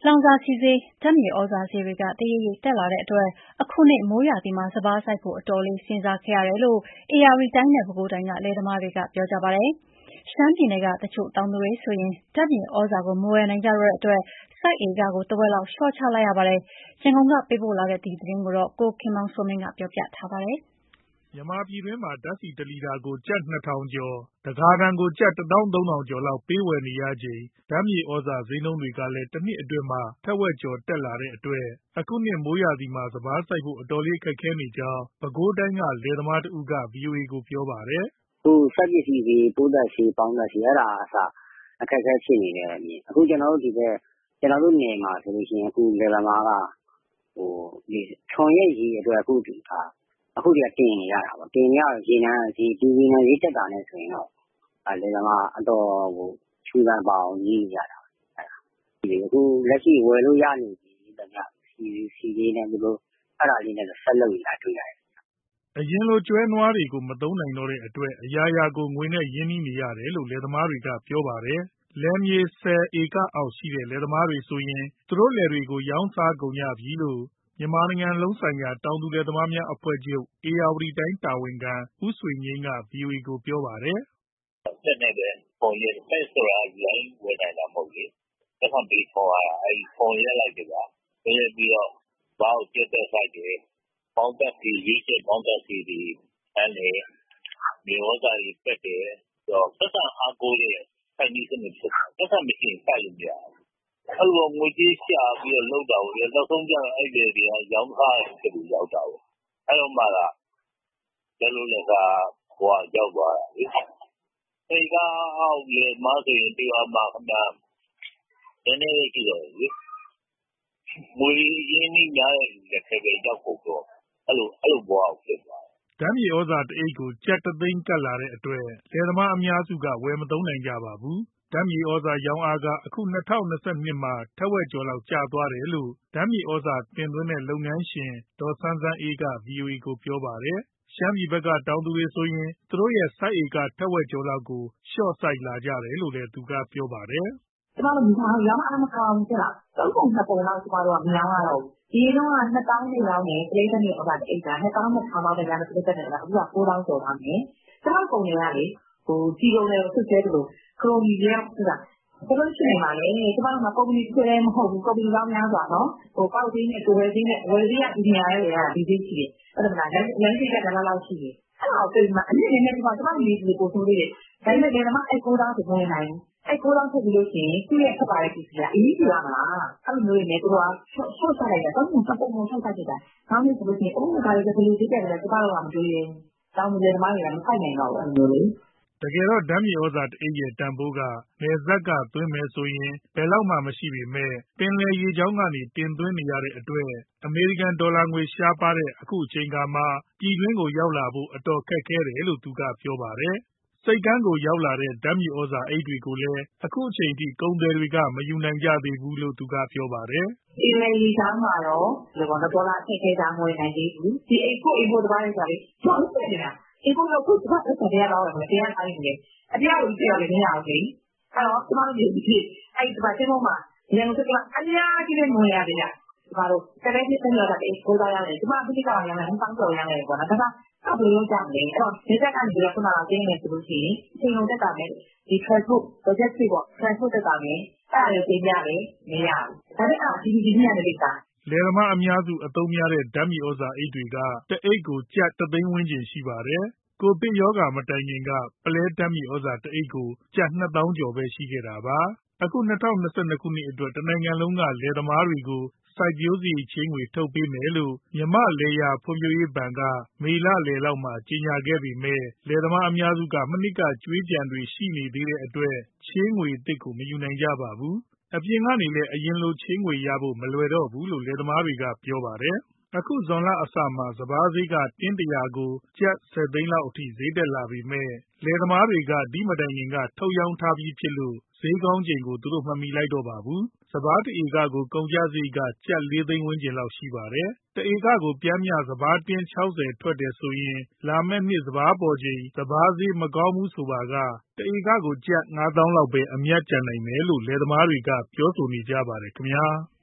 လောင်စာဆီဈေး၊ဓာတ်မြေဩဇာဈေးတွေကတရိပ်ရိပ်တက်လာတဲ့အတွက်အခုနှစ်မိုးရာသီမှာစပါးစိုက်ဖို့အတော်လေးစဉ်းစားခဲ့ရတယ်လို့ဧရာဝတီတိုင်းနဲ့ပဲခူးတိုင်းကလယ်သမားတွေကပြောကြပါတယ်။ရှမ်းပြည်နယ်ကတချို့တောင်သူတွေဆိုရင်ဓာတ်မြေဩဇာကိုမဝယ်နိုင်ကြတော့တဲ့အတွက်စိုက်ဧကကိုတဝက်လောက်လျှော့ချလိုက်ရပါတယ်။ရန်ကုန်ကပေးပို့လာတဲ့ဒီသတင်းကိုကိုခင်မောင်စိုးမင်းကပြောပြထားပါတယ်။မြန်မာပြည်တွင်းမှာဓာတ်ဆီတလီတာကိုကျပ် 2,000 ကျော်၊တဂါလံကိုကျပ် 13,000 ကျော်လောက်ပေးဝယ်နေရချိန်ဓာတ်မြေဩဇာဈေးနှုန်းတွေကလည်းတနှစ်အတွင်းမှာထက်ဝက်ကျော်တက်လာတဲ့အတွက်အခုနှစ်မိုးရာသီမှာစပါးစိုက်ဖို့အတော်လေးခက်ခဲနေကြောင်းပဲခူးတိုင်းကလယ်သမားတဦးက VOA ကိုပြောပါတယ်။“အခုစက်ပစ္စည်းဈေး၊ပိုးသတ်ဆေး၊ပေါင်းသတ်ဆေးအဲဒါကအစအခက်အခဲဖြစ်နေတယ်။အခုကျနော်တို့နယ်မှာဆိုရင်အခုလယ်သမားကထွန်ရိတ်ရေးအတွက်အခုတွေကတင်နေရတာပေါ့။တင်နေရတော့ရေနံဈေးတက်တာနဲ့ဆိုရင်တော့လယ်သမားအတော်ကိုခြေစွမ်းပါအောင်ညည်းနေရတာ။အခုလက်ရှိဝယ်လို့ရနေပြီသမျှဆီဈေးနဲ့သူတို့အဲဒါလေးနဲ့ဆက်လုပ်နေတာတွေ့ရတယ်။ ” အရင်လိုကျွဲနွားတွေကိုမသုံးနိုင်တော့တဲ့အတွက်အရာရာကိုငွေနဲ့ရင်းနှီးနေရတယ်လို့လယ်သမားတွေကပြောပါတယ်။လယ်မြေ10 ဧကအောက်ရှိတဲ့လယ်သမားတွေဆိုရင်သူတို့လယ်တွေကိုရောင်းစားကုန်ကြပြီလို့မြန်မာနိုင်ငံလုံးဆိုင်ရာတောင်သူလယ်သမားများအဖွဲ့ချုပ်ဧရာဝတီတိုင်းတာဝန်ခံဦးဆွေငြိမ်းက VOA ကိုပြောပါတယ်။“စက်နဲ့ပဲထွန်ရက်တယ်။စက်ဆိုတာရိုင်းဝယ်နိုင်တာမဟုတ်လေ။ပိုက်ဆံပေးထွန်ရတာ။ထွန်ရက်လိုက်တယ်ဗျာ။ရက်ပြီးတော့စပါးကိုကြက်သွတ်စိုက်တယ်။ပေါင်းသတ်ဆေးရိတ်ချက်ပေါင်းသတ်ဆေးတွေဖမ်းတယ်။မြေဩဇာတွေပက်တယ်။ပိုက်ဆံအားကိုးတဲ့စိုက်နည်းစနစ်ဖြစ်သွားတယ်။ပိုက်ဆံမရှိရင်စိုက်လို့မရဘူး။အဲလိုငွေကြေးရှာပြီးတော့လုပ်တာကိုနောက်ဆုံးကျတော့အဲဒီလယ်တွေကရောင်းစားရတဲ့ဘက်ကိုရောက်တာကို။အဲတော့မှသာလက်လုပ်လက်စားဘဝရောက်သွားတာလေ။၁ ဧကအောက်လယ်သမားဆိုရင်တရွာမှာနည်းနည်းပဲရှိတော့တယ်လေ။ငွေရင်းနှီးများတဲ့လူလက်ထဲပဲရောက်ကုန်တော့အဲလိုဘဝကိုဖြစ်သွားတယ်။ ” ဓာတ်မြေဩဇာတအိတ်ကိုကျပ် 1 သိန်းကပ်လာတဲ့အတွက်လယ်သမားအများစုကဝယ်မသုံးနိုင်ကြပါဘူး။ဓာတ်မြေဩဇာရောင်းအားကအခု၂၀၂၂မှာထက်ဝက်ကျော်လောက်ကျသွားတယ်လို့ဓာတ်မြေဩဇာတင်သွင်းတဲ့လုပ်ငန်းရှင်ဒေါ်စန်းစန်းအေးက VOA ကိုပြောပါတယ်။ရှမ်းပြည်ဘက်ကတောင်သူတွေဆိုရင်သူတို့ရဲ့စိုက်ဧကထက်ဝက်ကျော်လောက်ကိုလျှော့စိုက်လာကြတယ်လို့လည်းသူကပြောပါတယ်။“ကျမတို့ရောင်းအားမကောင်းဘူးဖြစ်လာတယ်။၃ ပုံ ၂ ပုံလောက်ကျမတို့ကမရောင်းရတော့ဘူး။အရင်တုန်းက၂ သောင်းနဲ့ရောင်းတယ်ပလိတ်ဓာတ်မြေဩဇာတအိတ်က2 သောင်း 2 ထောင်လောက်နဲ့ရောင်းတယ်ပလိတ်ဓာတ်မြေဩဇာအခုက9 သောင်းကျော်သွားမယ်။ကျမတို့ကုန်သည်ကလေဆီကုန်သည်ကိုစစ်ဆေးသလိုခရိုနီတွေကစစ်တာဘယ်လိုဖြစ်နေမှာလဲကျမတို့ကကုမ္ပဏီတစ်ခုတည်းမဟုတ်ဘူးကုမ္ပဏီပေါင်းများစွာနော်ပေါက်ဈေးနဲ့ကိုယ်ဝယ်ဈေးနဲ့ဝယ်ဈေးကဒီနေရာရဲ့ဒီဈေးရှိတယ်ဟုတ်တယ်မလားလမ်းဈေးကဒါလောက်ရှိတယ်အဲ့ဒါကိုပြင်မှာအနည်းငယ်နဲ့ကျမတို့မြေကြီးကိုဆိုးသေးတယ်ဒါပေမဲ့လယ်သမားအဲ့9 သောင်းကိုမဝင်နိုင်ဘူးအဲ့9 သောင်းထုတ်ပြီးလို့ရှိရင်သူ့ရဲ့ထွက်ပါတဲ့ပစ္စည်းကအရေးကြီးရမလားအဲ့လိုမျိုးတွေနဲ့သူကရှော့ချလိုက်တာတော့ပုံပုံရှော့ချလိုက်တာနောက်နေ့ဆိုလို့ရှိရင်ဒါတွေကဘယ်လိုဈေးတက်လဲကျမတို့ကမတွေးရင်တောင်သူလယ်သမားတွေကမဖိုက်နိုင်တော့ဘူးအဲ့လိုမျိုးလေတကယ်တော့ဓာတ်မြေဩဇာတအိတ်ရဲ့တန်ဖိုးကနယ်စပ်ကသွင်းမယ်ဆိုရင်ဘယ်လောက်မှမရှိပေမဲ့ပင်လယ်ရေကြောင်းကနေတင်သွင်းနေရတဲ့အတွက်အမေရိကန်ဒေါ်လာငွေရှားပါးတဲ့အခုအချိန်အခါမှာပြည်တွင်းကိုရောက်လာဖို့အတော်ခက်ခဲတယ်လို့သူကပြောပါတယ်။ဆိပ်ကမ်းကိုရောက်လာတဲ့ဓာတ်မြေဩဇာအိတ်တွေကိုလည်းအခုချိန်ထိကုန်သည်တွေကမယူနိုင်ကြသေးဘူးလို့သူကပြောပါတယ်။“ပင်လယ်ရေကြောင်းမှာတော့ဒေါ်လာအခက်အခဲကြောင့်မဝယ်နိုင်သေးဘူး။ဒီအိတ်ဖို့သမားတွေဆိုတာလေကျောင်းတက်နေတာအိတ်ဖို့လို့ခုကျမတက်100တောင်းတယ်100ခိုင်းနေတယ်အတရားကိုကြည့်ရလေမရဘူးလေအဲ့တော့ကျမတို့ဒီအဲ့ဒီမှာတင်ပေါ်မှာရန်ကုန်ကအများကြီးနဲ့ငွေရတယ်ကျမတို့တကယ်ဖြစ်နေတော့တဲ့9 သောင်းရတယ်ကျမအပိကရောင်းတယ်2 သောင်းကျော်ရတယ်ပေါ့နော်ဒါကဘယ်လိုကြမလဲအဲ့တော့ဒီတက်ကနေပြီးတော့ခုနကတင်းနေဆိုလို့ရှိရင်အချိန်လုံးတက်တာနဲ့ဒီ transport logistics ပေါ့ transport တက်တာနဲ့အဲ့ဒါတွေတင်ပြတယ်မရဘူးဒါပေမဲ့ဒီညနေလိမ့်တာလယ်သမားအများစုအသုံးများတဲ့ဓာတ်မြေဩဇာအိတ်တွေကတအိတ်ကိုကျပ်1 သိန်းဝန်းကျင်ရှိပါတယ်။ကိုဗစ်ရောဂါမတိုင်ခင်ကပုလဲဓာတ်မြေဩဇာတအိတ်ကိုကျပ်2 သောင်းကျော်ပဲရှိခဲ့တာပါ။အခု2022ခုနှစ်အတွက်တနိုင်ငံလုံးကလယ်သမားတွေကိုစိုက်ပျိုးစရိတ်ချေးငွေထုတ်ပေးမယ်လို့မြန်မာ့လယ်ယာဖွံ့ဖြိုးရေးဘဏ်ကမေလလယ်လောက်မှာကြေညာခဲ့ပေမဲ့လယ်သမားအများစုကမနှစ်ကကြွေးကျန်တွေရှိနေသေးတဲ့အတွက်ချေးငွေအသစ်ကိုမယူနိုင်ကြပါဘူး။အပြင်ကနေလည်းအရင်လိုချေးငွေရဖို့မလွယ်တော့ဘူးလို့လယ်သမားတွေကပြောပါတယ်။အခုဇွန်လအစမှာစပါးဈေးကတင်း၁၀၀ကိုကျပ်10 သိန်းလောက်အထိဈေးတက်လာပေမဲ့လယ်သမားတွေကဒီမတိုင်ခင်ကထုတ်ရောင်းထားပြီးဖြစ်လို့ဈေးကောင်းချိန်ကိုသူတို့မမီလိုက်တော့ပါဘူး။ စပါးတဧကကိုကုန်ကျစရိတ်ကကျပ်4 သိန်းဝန်းကျင်လောက်ရှိပါတယ်။ တဧကကိုပျှမ်းမျှစပါးတင်း60ထွက်တယ်ဆိုရင်လာမယ့်နှစ်စပါးပေါ်ချိန်စပါးဈေးမကောင်းဘူးဆိုပါကတဧကကိုကျပ်5 သောင်းလောက်ပဲအမြတ်ကျန်နိုင်မယ်လို့လယ်သမားတွေကပြောဆိုနေကြပါတယ်ခင်ဗျာ။